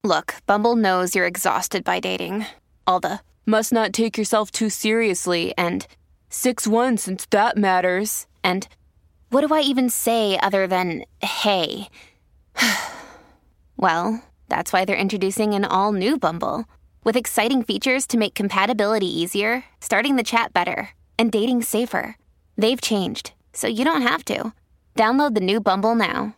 Look, Bumble knows you're exhausted by dating. All the must not take yourself too seriously and 6'1" since that matters. And what do I even say other than, hey? Well, that's why they're introducing an all-new Bumble with exciting features to make compatibility easier, starting the chat better, and dating safer. They've changed, so you don't have to. Download the new Bumble now.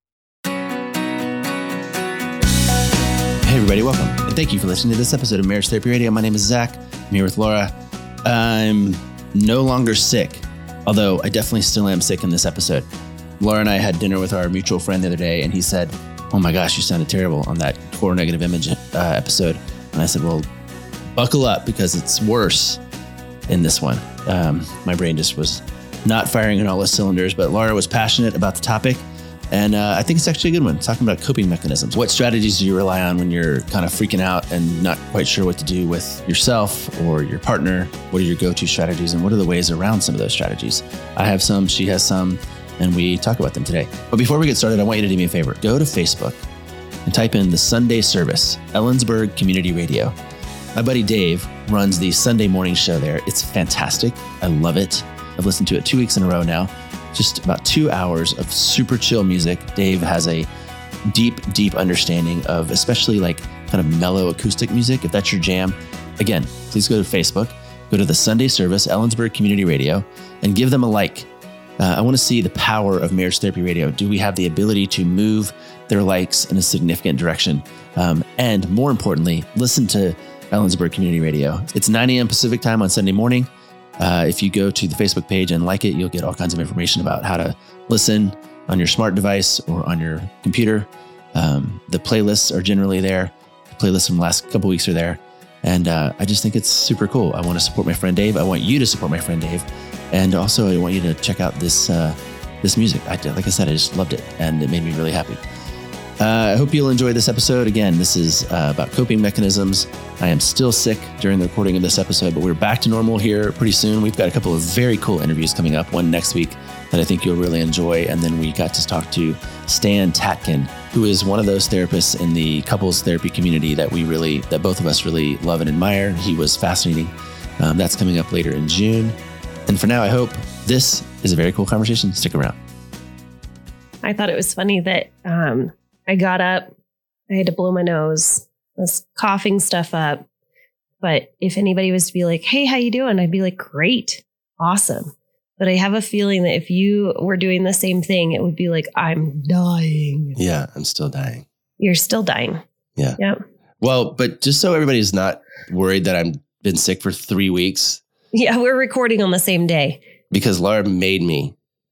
Hey everybody, welcome, and thank you for listening to this episode of Marriage Therapy Radio. My name is Zach. I'm here with Laura. I'm no longer sick, although I definitely still am sick in this episode. Laura and I had dinner with our mutual friend the other day, and he said, "Oh my gosh, you sounded terrible on that core negative image episode." And I said, "Well, buckle up because it's worse in this one." My brain just was not firing on all its cylinders, but Laura was passionate about the topic. And I think it's actually a good one, talking about coping mechanisms. What strategies do you rely on when you're kind of freaking out and not quite sure what to do with yourself or your partner? What are your go-to strategies, and what are the ways around some of those strategies? I have some, she has some, and we talk about them today. But before we get started, I want you to do me a favor. Go to Facebook and type in the Sunday Service, Ellensburg Community Radio. My buddy Dave runs the Sunday morning show there. It's fantastic. I love it. I've listened to it 2 weeks in a row now. Just about 2 hours of super chill music. Dave has a deep understanding of especially like kind of mellow acoustic music. If that's your jam, again, please go to Facebook, go to the Sunday Service, Ellensburg Community Radio, and give them a like. I want to see the power of Marriage Therapy Radio. Do we have the ability to move their likes in a significant direction? And more importantly, listen to Ellensburg Community Radio. It's 9 a.m. Pacific time on Sunday morning. If you go to the Facebook page and like it, you'll get all kinds of information about how to listen on your smart device or on your computer. The playlists are generally there. The playlists from the last couple weeks are there. And I just think it's super cool. I want to support my friend Dave. I want you to support my friend Dave. And also I want you to check out this music. Like I said, I just loved it and it made me really happy. I hope you'll enjoy this episode. Again, this is about coping mechanisms. I am still sick during the recording of this episode, but we're back to normal here pretty soon. We've got a couple of very cool interviews coming up, one next week that I think you'll really enjoy. And then we got to talk to Stan Tatkin, who is one of those therapists in the couples therapy community that both of us really love and admire. He was fascinating. That's coming up later in June. And for now, I hope this is a very cool conversation. Stick around. I thought it was funny that I got up, I had to blow my nose, I was coughing stuff up. But if anybody was to be like, "Hey, how you doing?" I'd be like, "Great, awesome." But I have a feeling that if you were doing the same thing, it would be like, "I'm dying." Yeah, I'm still dying. You're still dying. Yeah. Yep. Well, but just so everybody's not worried that I've been sick for 3 weeks. Yeah, we're recording on the same day. Because Laura made me.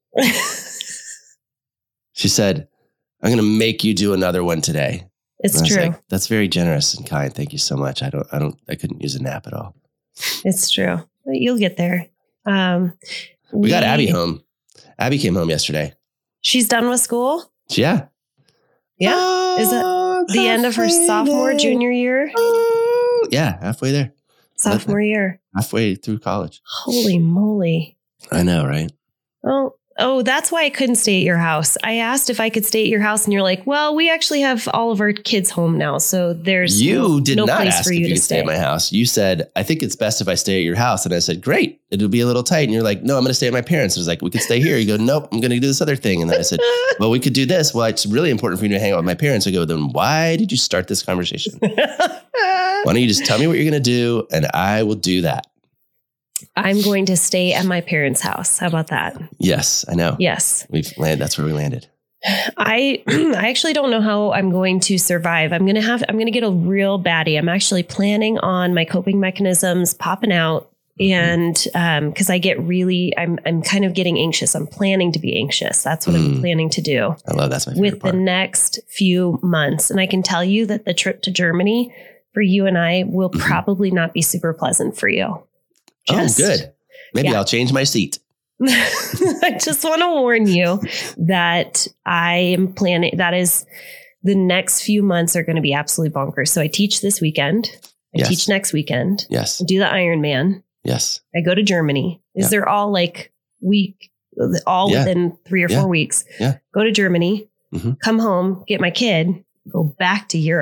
She said, "I'm going to make you do another one today." It's true. Like, that's very generous and kind. Thank you so much. I couldn't use a nap at all. It's true. But you'll get there. We got Abby home. Abby came home yesterday. She's done with school? Yeah. Yeah. Is it the end of her sophomore, junior year? Yeah. Halfway there. Sophomore year. Halfway through college. Holy moly. I know, right? Oh, that's why I couldn't stay at your house. I asked if I could stay at your house and you're like, "Well, we actually have all of our kids home now. So there's no place for you to stay at my house. You said, "I think it's best if I stay at your house." And I said, "Great. It'll be a little tight." And you're like, "No, I'm going to stay at my parents." I was like, "We could stay here." You go, "Nope, I'm going to do this other thing." And then I said, "Well, we could do this." "Well, it's really important for you to hang out with my parents." I go, "Then why did you start this conversation? Why don't you just tell me what you're going to do and I will do that." I'm going to stay at my parents' house. How about that? Yes, I know. Yes. That's where we landed. I actually don't know how I'm going to survive. I'm going to get a real baddie. I'm actually planning on my coping mechanisms popping out. And because I get I'm kind of getting anxious. I'm planning to be anxious. That's what I'm planning to do. I love that's my favorite part. The next few months. And I can tell you that the trip to Germany for you and I will probably not be super pleasant for you. Good. Maybe I'll change my seat. I just want to warn you that I am planning. That is, the next few months are going to be absolutely bonkers. So I teach this weekend. I teach next weekend. Yes. I do the Ironman. Yes. I go to Germany. They're all like within 3 or 4 weeks. Yeah. Go to Germany, come home, get my kid, go back to Europe.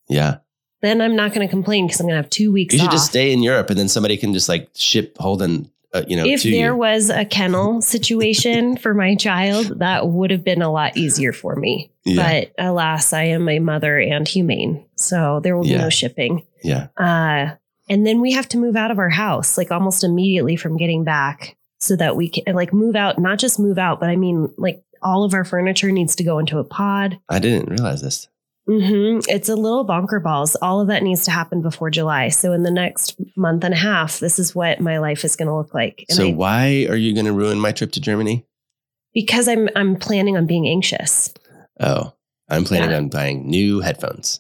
Yeah. Then I'm not going to complain because I'm going to have 2 weeks You should off. just stay in Europe and then somebody can just like ship Holden, if to there you. was a kennel situation for my child, that would have been a lot easier for me. Yeah. But alas, I am a mother and humane. So there will be no shipping. Yeah. And then we have to move out of our house like almost immediately from getting back so that we can like move out, not just move out, but I mean like all of our furniture needs to go into a pod. I didn't realize this. It's a little bonker balls. All of that needs to happen before July. So in the next month and a half, this is what my life is going to look like. And So why are you going to ruin my trip to Germany? Because I'm planning on being anxious. Oh, I'm planning on buying new headphones.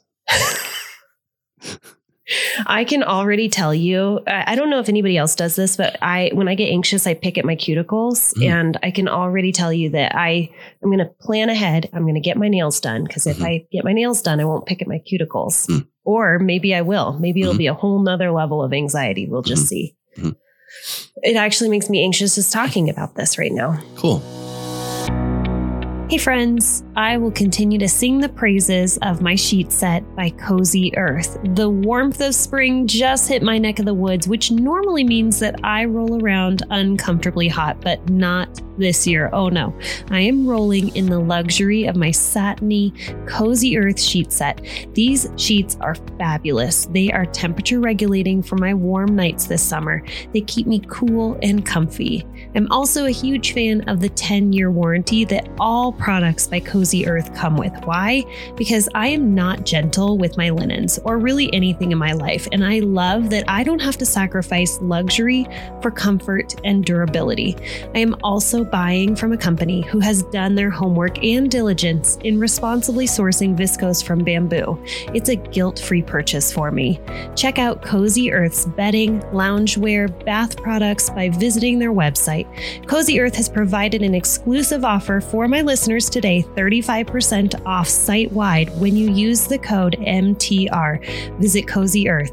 I can already tell you, I don't know if anybody else does this, but when I get anxious, I pick at my cuticles and I can already tell you that I'm going to plan ahead. I'm going to get my nails done because if I get my nails done, I won't pick at my cuticles or maybe I will. Maybe it'll be a whole nother level of anxiety. We'll just see. It actually makes me anxious just talking about this right now. Cool. Hey friends, I will continue to sing the praises of my sheet set by Cozy Earth. The warmth of spring just hit my neck of the woods, which normally means that I roll around uncomfortably hot, but not this year. Oh no, I am rolling in the luxury of my satiny Cozy Earth sheet set. These sheets are fabulous. They are temperature regulating for my warm nights this summer. They keep me cool and comfy. I'm also a huge fan of the 10-year warranty that all products by Cozy Earth come with. Why? Because I am not gentle with my linens or really anything in my life. And I love that I don't have to sacrifice luxury for comfort and durability. I am also buying from a company who has done their homework and diligence in responsibly sourcing viscose from bamboo. It's a guilt-free purchase for me. Check out Cozy Earth's bedding, loungewear, bath products by visiting their website. Cozy Earth has provided an exclusive offer for my listeners today, 35% off site-wide when you use the code MTR. Visit Cozy Earth.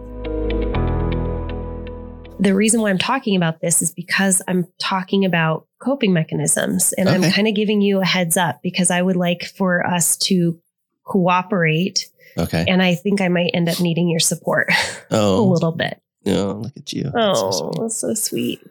The reason why I'm talking about this is because I'm talking about coping mechanisms and I'm kind of giving you a heads up because I would like for us to cooperate. Okay. And I think I might end up needing your support a little bit. Oh, look at you. That's so sweet.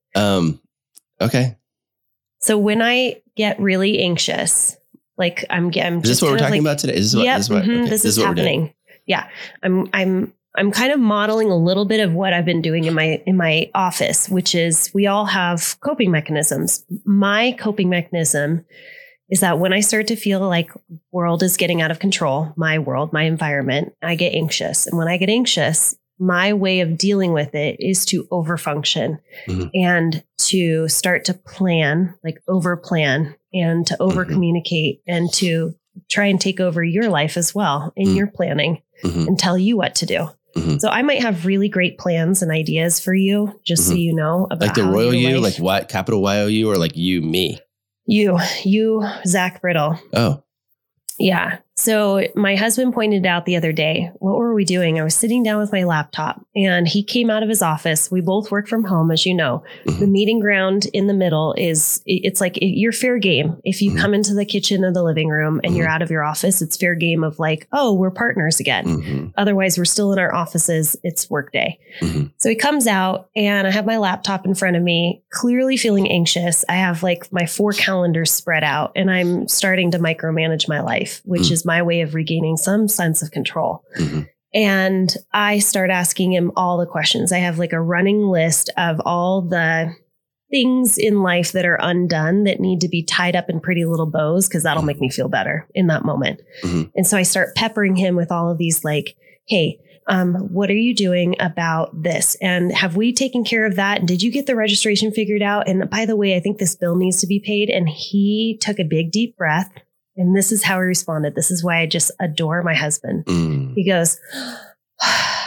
Okay. So when I get really anxious, like I'm is this what we're talking about today? Is this what, this is happening. Yeah. I'm kind of modeling a little bit of what I've been doing in my office, which is we all have coping mechanisms. My coping mechanism is that when I start to feel like world is getting out of control, my world, my environment, I get anxious. And when I get anxious, my way of dealing with it is to overfunction and to start to plan, like over plan and to over communicate and to try and take over your life as well in your planning and tell you what to do. So I might have really great plans and ideas for you, just so you know about like the royal you, like what capital YOU or like you, me? You, Zach Brittle. Oh, yeah. So my husband pointed out the other day, what were we doing? I was sitting down with my laptop and he came out of his office. We both work from home, as you know. The meeting ground in the middle it's like you're fair game. If you come into the kitchen or the living room and you're out of your office, it's fair game of like, oh, we're partners again. Otherwise, we're still in our offices. It's work day. So he comes out and I have my laptop in front of me, clearly feeling anxious. I have like my 4 calendars spread out and I'm starting to micromanage my life, which is my way of regaining some sense of control. And I start asking him all the questions. I have like a running list of all the things in life that are undone that need to be tied up in pretty little bows, because that'll make me feel better in that moment. And so I start peppering him with all of these like, hey, what are you doing about this? And have we taken care of that? And did you get the registration figured out? And by the way, I think this bill needs to be paid. And he took a big, deep breath. And this is how he responded. This is why I just adore my husband. He goes, are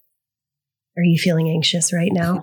you feeling anxious right now?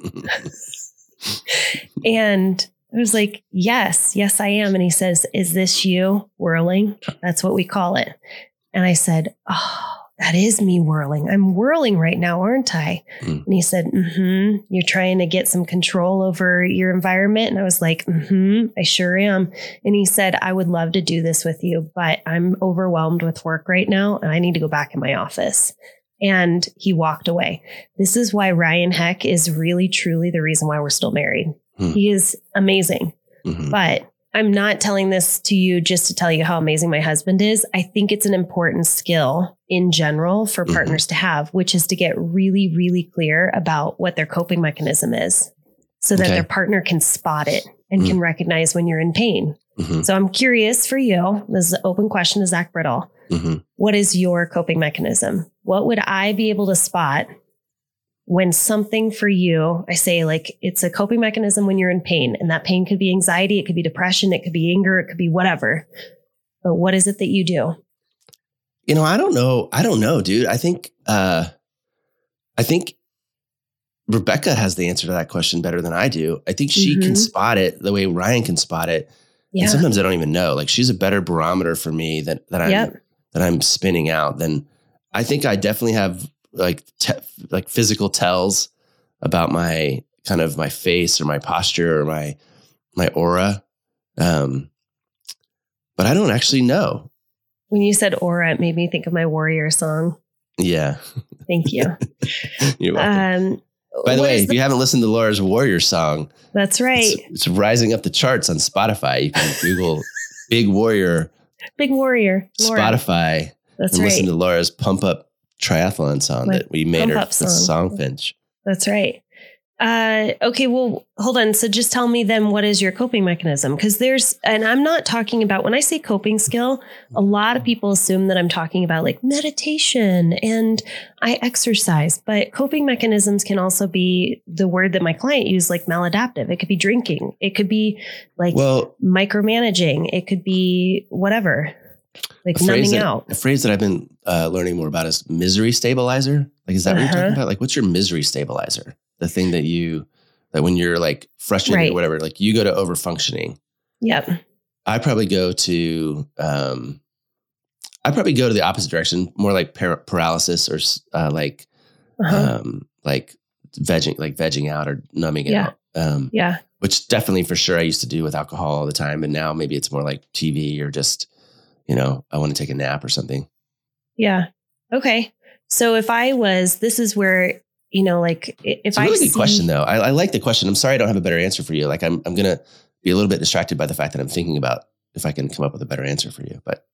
And I was like, yes, I am. And he says, is this you whirling? That's what we call it. And I said, oh, that is me whirling. I'm whirling right now, aren't I? And he said, you're trying to get some control over your environment. And I was like, I sure am. And he said, I would love to do this with you, but I'm overwhelmed with work right now and I need to go back in my office. And he walked away. This is why Ryan Heck is really, truly the reason why we're still married. He is amazing. But I'm not telling this to you just to tell you how amazing my husband is. I think it's an important skill in general for partners to have, which is to get really, really clear about what their coping mechanism is so that their partner can spot it and can recognize when you're in pain. So I'm curious for you. This is an open question to Zach Brittle. What is your coping mechanism? What would I be able to spot when something for you, I say like it's a coping mechanism when you're in pain, and that pain could be anxiety, it could be depression, it could be anger, it could be whatever. But what is it that you do? You know, I don't know, dude. I think Rebecca has the answer to that question better than I do. I think she can spot it the way Ryan can spot it. Yeah. And sometimes I don't even know. Like she's a better barometer for me that I'm spinning out than I think I definitely have like physical tells about my kind of my face or my posture or my aura. But I don't actually know. When you said aura, it made me think of my Warrior song. Yeah. Thank you. You're welcome. By the way, if you haven't listened to Laura's Warrior song, that's right. It's rising up the charts on Spotify. You can Google Big Warrior. Big Warrior. Laura. Spotify. That's and right. Listen to Laura's Pump Up Triathlon song that we made her the Songfinch. That's right. Okay, well, hold on. So just tell me then, what is your coping mechanism? Because and I'm not talking about, when I say coping skill, a lot of people assume that I'm talking about like meditation and I exercise, but coping mechanisms can also be the word that my client used, like maladaptive. It could be drinking. It could be like micromanaging. It could be whatever. Like numbing out. A phrase that I've been learning more about is misery stabilizer. Like, is that what you're talking about? Like, what's your misery stabilizer? The thing that when you're like frustrated or whatever, like you go to over functioning. Yep. I probably go to the opposite direction, more like paralysis or like vegging out or numbing it out. Which definitely for sure I used to do with alcohol all the time. And now maybe it's more like TV or just, I want to take a nap or something. Yeah. Okay. So this is where, it's a really good question though. I like the question. I'm sorry I don't have a better answer for you. Like I'm going to be a little bit distracted by the fact that I'm thinking about if I can come up with a better answer for you. But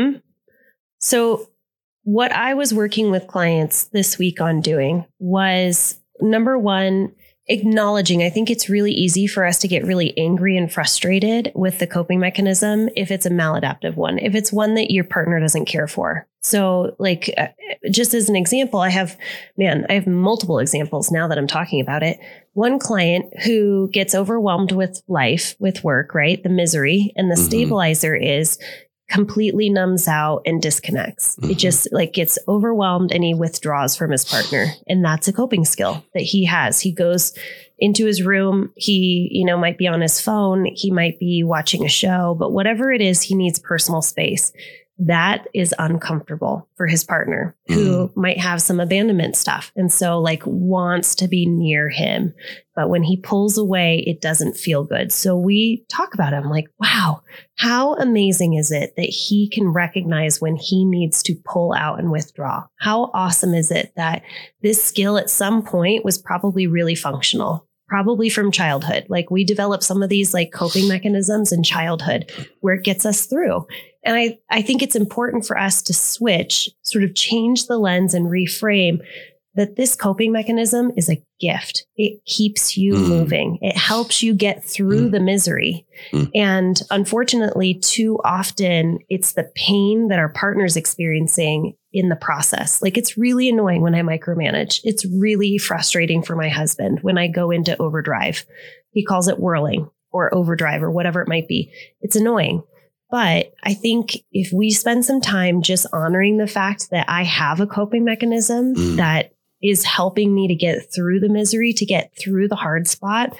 So what I was working with clients this week on doing was, number one, acknowledging. I think it's really easy for us to get really angry and frustrated with the coping mechanism if it's a maladaptive one, if it's one that your partner doesn't care for. So like, just as an example, I have multiple examples now that I'm talking about it. One client who gets overwhelmed with life, with work, right? The misery, and the stabilizer is completely numbs out and disconnects. It just like gets overwhelmed and he withdraws from his partner. And that's a coping skill that he has. He goes into his room. He, might be on his phone. He might be watching a show, but whatever it is, he needs personal space. That is uncomfortable for his partner who might have some abandonment stuff. And so like wants to be near him. But when he pulls away, it doesn't feel good. So we talk about him like, wow, how amazing is it that he can recognize when he needs to pull out and withdraw? How awesome is it that this skill at some point was probably really functional? Probably from childhood. Like we develop some of these like coping mechanisms in childhood where it gets us through. And I think it's important for us to switch, sort of change the lens and reframe that this coping mechanism is a gift. It keeps you moving. It helps you get through the misery. And unfortunately, too often it's the pain that our partner's experiencing in the process. Like it's really annoying when I micromanage. It's really frustrating for my husband when I go into overdrive. He calls it whirling or overdrive or whatever it might be. It's annoying. But I think if we spend some time just honoring the fact that I have a coping mechanism that is helping me to get through the misery, to get through the hard spot,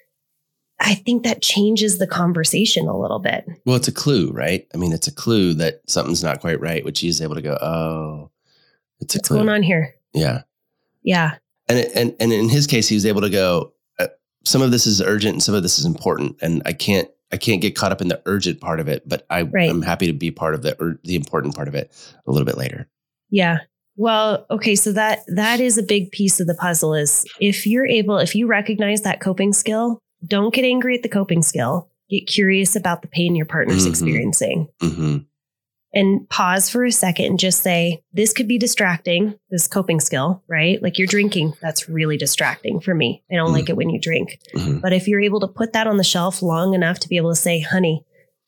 I think that changes the conversation a little bit. Well, it's a clue, right? I mean, it's a clue that something's not quite right, which he's able to go, oh, What's going on here? Yeah. Yeah. And in his case, he was able to go, some of this is urgent and some of this is important. And I can't get caught up in the urgent part of it, but I'm happy to be part of the important part of it a little bit later. Yeah. Well, okay. So that is a big piece of the puzzle is if you recognize that coping skill, don't get angry at the coping skill. Get curious about the pain your partner's experiencing. Mm-hmm. And pause for a second and just say, this could be distracting, this coping skill, right? Like you're drinking, that's really distracting for me. I don't like it when you drink. Mm-hmm. But if you're able to put that on the shelf long enough to be able to say, honey,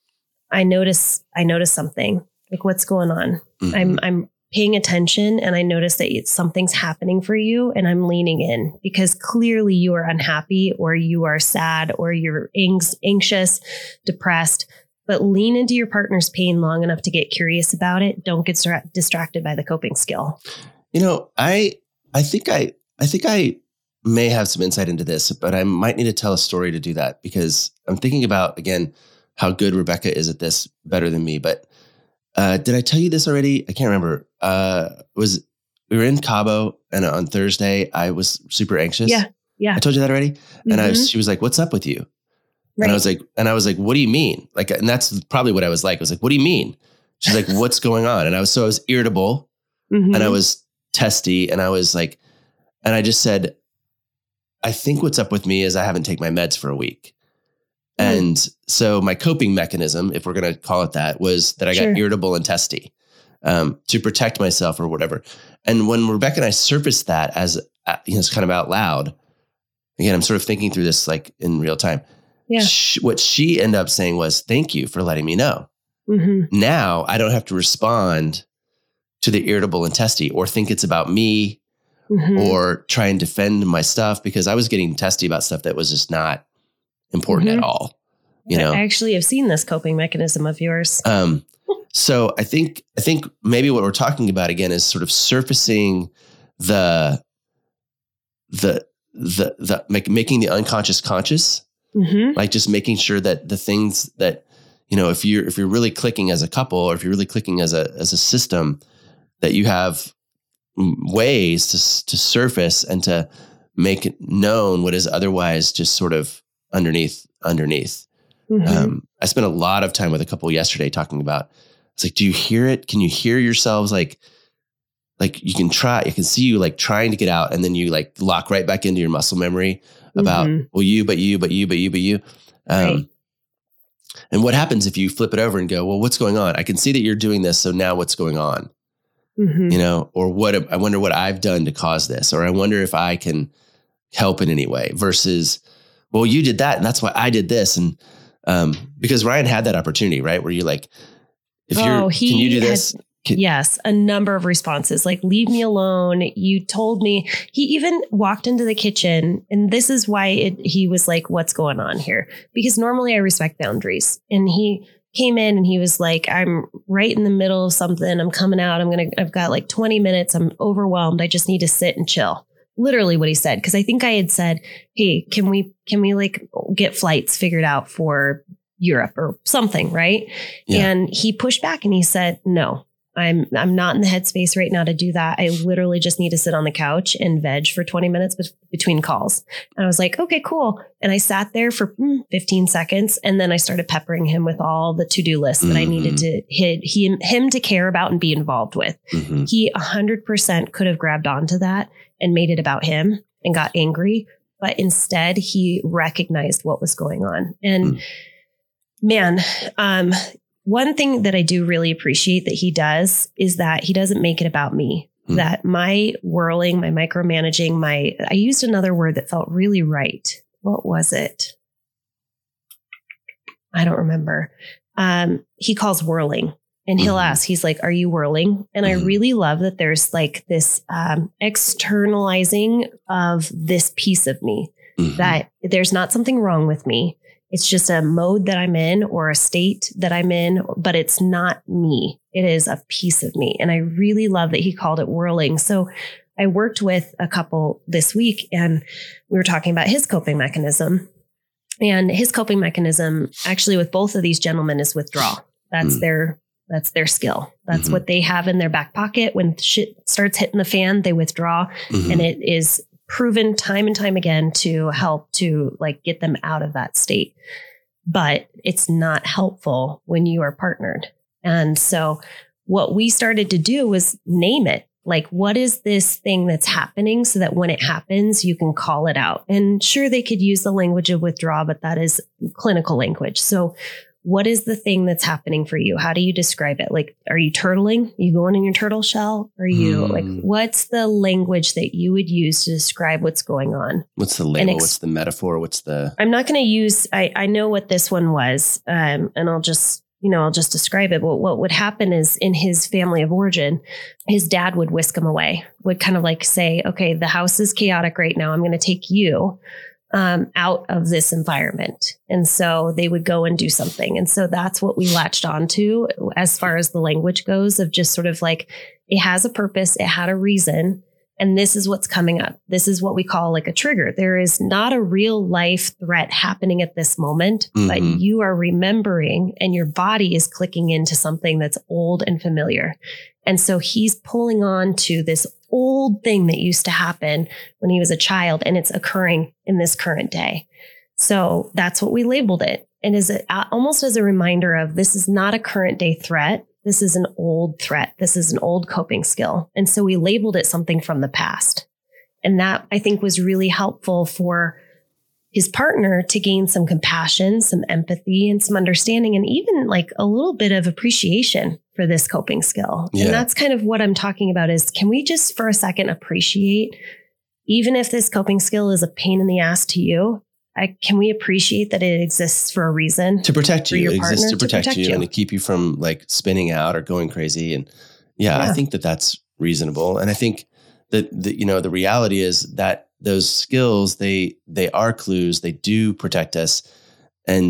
I notice something. Like what's going on? Mm-hmm. I'm paying attention and I notice that something's happening for you and I'm leaning in because clearly you are unhappy or you are sad or you're anxious, depressed. But lean into your partner's pain long enough to get curious about it. Don't get distracted by the coping skill. You know, I think I may have some insight into this, but I might need to tell a story to do that because I'm thinking about, again, how good Rebecca is at this better than me. But did I tell you this already? I can't remember. We were in Cabo and on Thursday I was super anxious. Yeah. I told you that already. Mm-hmm. And she was like, what's up with you? Right. And I was like, what do you mean? Like, and that's probably what I was like. I was like, what do you mean? She's like, what's going on? And I was irritable and I was testy and I was like, and I just said, I think what's up with me is I haven't taken my meds for a week. And so my coping mechanism, if we're going to call it that, was that I got irritable and testy to protect myself or whatever. And when Rebecca and I surfaced that as, it's kind of out loud, again, I'm sort of thinking through this like in real time. Yeah. What she ended up saying was, thank you for letting me know. Mm-hmm. Now I don't have to respond to the irritable and testy or think it's about me or try and defend my stuff because I was getting testy about stuff that was just not important at all. You know, I actually have seen this coping mechanism of yours. So I think maybe what we're talking about again is sort of surfacing making the unconscious conscious. Mm-hmm. Like just making sure that the things that, you know, if you're really clicking as a couple or if you're really clicking as a system, that you have ways to surface and to make it known what is otherwise just sort of underneath. Mm-hmm. I spent a lot of time with a couple yesterday talking about, it's like, do you hear it? Can you hear yourselves? Like you can see you like trying to get out and then you like lock right back into your muscle memory about, well, you. Right. And what happens if you flip it over and go, well, what's going on? I can see that you're doing this. So now what's going on? Mm-hmm. You know, or I wonder what I've done to cause this, or I wonder if I can help in any way versus, well, you did that. And that's why I did this. And because Ryan had that opportunity, right? Where you're like, can you do this? Yes, a number of responses like, leave me alone. You told me. He even walked into the kitchen. And this is why he was like, what's going on here? Because normally I respect boundaries. And he came in and he was like, I'm right in the middle of something. I'm coming out. I've got like 20 minutes. I'm overwhelmed. I just need to sit and chill. Literally what he said. Cause I think I had said, hey, can we like get flights figured out for Europe or something? Right. Yeah. And he pushed back and he said, no. I'm not in the headspace right now to do that. I literally just need to sit on the couch and veg for 20 minutes between calls. And I was like, okay, cool. And I sat there for 15 seconds. And then I started peppering him with all the to-do lists that I needed to hit him to care about and be involved with. Mm-hmm. He 100% could have grabbed onto that and made it about him and got angry. But instead he recognized what was going on. And one thing that I do really appreciate that he does is that he doesn't make it about me. That my whirling, my micromanaging, I used another word that felt really right. What was it? I don't remember. He calls whirling and he'll ask, he's like, are you whirling? And I really love that there's like this externalizing of this piece of me, that there's not something wrong with me. It's just a mode that I'm in or a state that I'm in, but it's not me. It is a piece of me. And I really love that he called it whirling. So I worked with a couple this week and we were talking about his coping mechanism. And his coping mechanism actually with both of these gentlemen is withdrawal. That's their That's their skill. That's what they have in their back pocket. When shit starts hitting the fan, they withdraw. And it is proven time and time again to help to like get them out of that state. But it's not helpful when you are partnered. And so what we started to do was name it. Like, what is this thing that's happening so that when it happens, you can call it out? And sure, they could use the language of withdraw, but that is clinical language. So what is the thing that's happening for you? How do you describe it? Like, are you turtling? You going in your turtle shell? Are you like, what's the language that you would use to describe what's going on? What's the label? What's the metaphor? What's the... I'm not going to use, I know what this one was, and I'll just describe it. But what would happen is in his family of origin, his dad would whisk him away, would kind of like say, okay, the house is chaotic right now. I'm going to take you out of this environment. And so they would go and do something. And so that's what we latched onto as far as the language goes, of just sort of like, it has a purpose. It had a reason. And this is what's coming up. This is what we call like a trigger. There is not a real life threat happening at this moment, but you are remembering and your body is clicking into something that's old and familiar. And so he's pulling on to this old thing that used to happen when he was a child, and it's occurring in this current day. So that's what we labeled it. And is it almost as a reminder of, this is not a current day threat. This is an old threat. This is an old coping skill. And so we labeled it something from the past. And that, I think, was really helpful for his partner to gain some compassion, some empathy, and some understanding, and even like a little bit of appreciation for this coping skill. Yeah. And that's kind of what I'm talking about is, can we just for a second appreciate, even if this coping skill is a pain in the ass to you, can we appreciate that it exists for a reason? To protect you. It exists to protect you and to keep you from like spinning out or going crazy. And I think that that's reasonable. And I think that the reality is that those skills, they are clues. They do protect us. And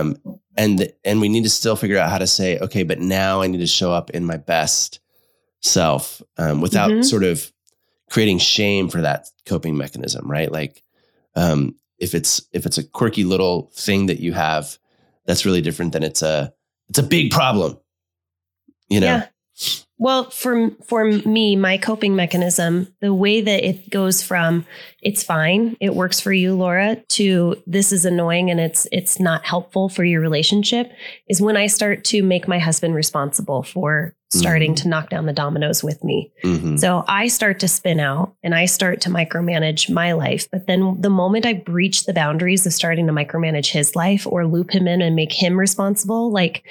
we need to still figure out how to say, okay, but now I need to show up in my best self without sort of creating shame for that coping mechanism, right? Like, if it's a quirky little thing that you have, that's really different than it's a big problem, you know? Yeah. Well, for me, my coping mechanism, the way that it goes from it's fine, it works for you, Laura, to this is annoying and it's not helpful for your relationship, is when I start to make my husband responsible for starting to knock down the dominoes with me. So I start to spin out and I start to micromanage my life. But then the moment I breach the boundaries of starting to micromanage his life or loop him in and make him responsible, like,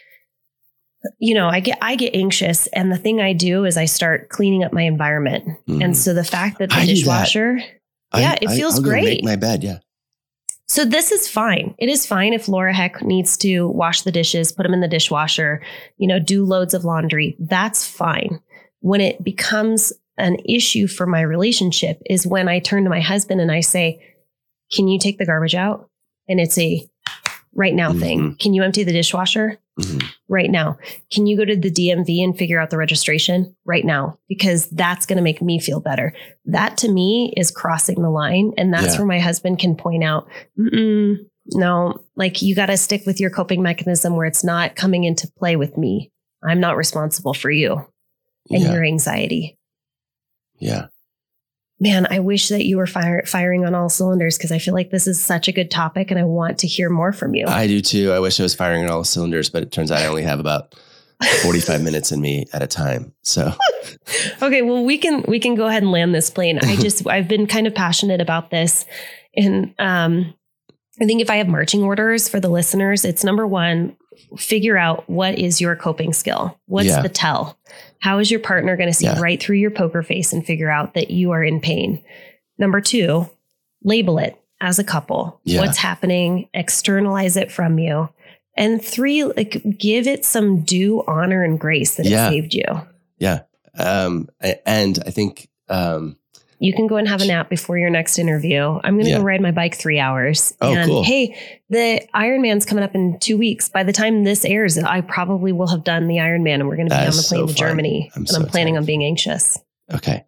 I get anxious, and the thing I do is I start cleaning up my environment. And so the fact that the dishwasher, it feels great. Make my bed. Yeah. So this is fine. It is fine if Laura Heck needs to wash the dishes, put them in the dishwasher, do loads of laundry. That's fine. When it becomes an issue for my relationship is when I turn to my husband and I say, can you take the garbage out? And it's a right now thing. Can you empty the dishwasher? Right now. Can you go to the DMV and figure out the registration right now? Because that's going to make me feel better. That to me is crossing the line. And that's where my husband can point out, no, like you got to stick with your coping mechanism where it's not coming into play with me. I'm not responsible for you and your anxiety. Yeah. Man, I wish that you were firing on all cylinders, because I feel like this is such a good topic and I want to hear more from you. I do too. I wish I was firing on all cylinders, but it turns out I only have about 45 minutes in me at a time. So, okay, well, we can go ahead and land this plane. I've been kind of passionate about this. And I think if I have marching orders for the listeners, it's number one, figure out what is your coping skill. What's the tell? How is your partner going to see right through your poker face and figure out that you are in pain? Number two, label it as a couple. What's happening? Externalize it from you. And three, like give it some due honor and grace that it saved you. Yeah. And I think you can go and have a nap before your next interview. I'm going to go ride my bike 3 hours. Oh, and cool. Hey, the Ironman's coming up in 2 weeks. By the time this airs, I probably will have done the Ironman, and we're going to be on the plane to Germany. I'm planning on being anxious. Okay.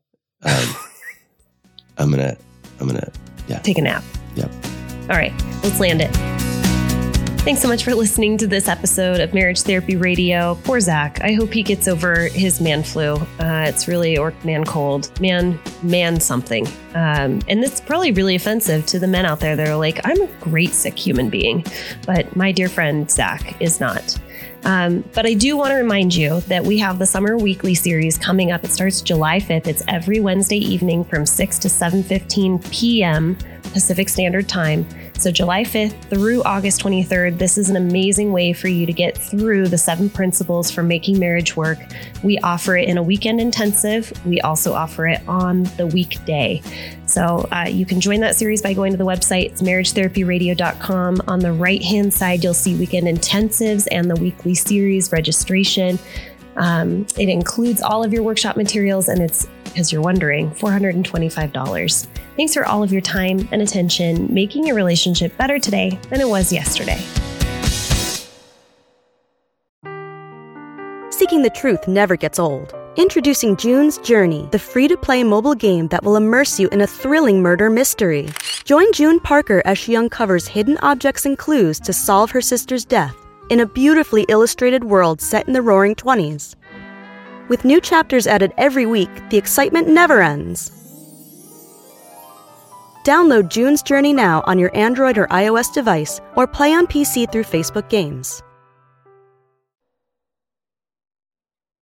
I'm gonna take a nap. Yep. All right, let's land it. Thanks so much for listening to this episode of Marriage Therapy Radio. Poor Zach. I hope he gets over his man flu. It's really, or man cold, man something. And it's probably really offensive to the men out there that are like, I'm a great sick human being, but my dear friend Zach is not. But I do want to remind you that we have the Summer Weekly series coming up. It starts July 5th. It's every Wednesday evening from 6 to 7:15 p.m. Pacific Standard Time. So July 5th through August 23rd, this is an amazing way for you to get through the 7 principles for making marriage work. We offer it in a weekend intensive. We also offer it on the weekday. So you can join that series by going to the website. It's marriagetherapyradio.com. On the right-hand side, you'll see weekend intensives and the weekly series registration. It includes all of your workshop materials, and it's, as you're wondering, $425. Thanks for all of your time and attention, making your relationship better today than it was yesterday. Seeking the truth never gets old. Introducing June's Journey, the free-to-play mobile game that will immerse you in a thrilling murder mystery. Join June Parker as she uncovers hidden objects and clues to solve her sister's death in a beautifully illustrated world set in the Roaring '20s. With new chapters added every week, the excitement never ends. Download June's Journey now on your Android or iOS device, or play on PC through Facebook Games.